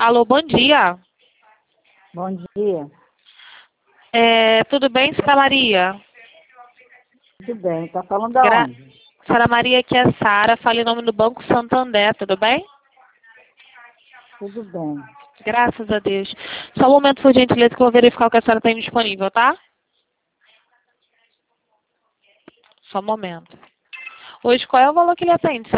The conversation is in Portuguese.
Alô, bom dia. Bom dia. Tudo bem, Sra. Maria? Tudo bem. Tá falando da onde? Sra. Maria, aqui é a Sara, fala em nome do Banco Santander, tudo bem? Tudo bem. Graças a Deus. Só um momento, por gentileza, que eu vou verificar o que a senhora tem disponível, tá? Só um momento. Hoje, qual é o valor que ele atende,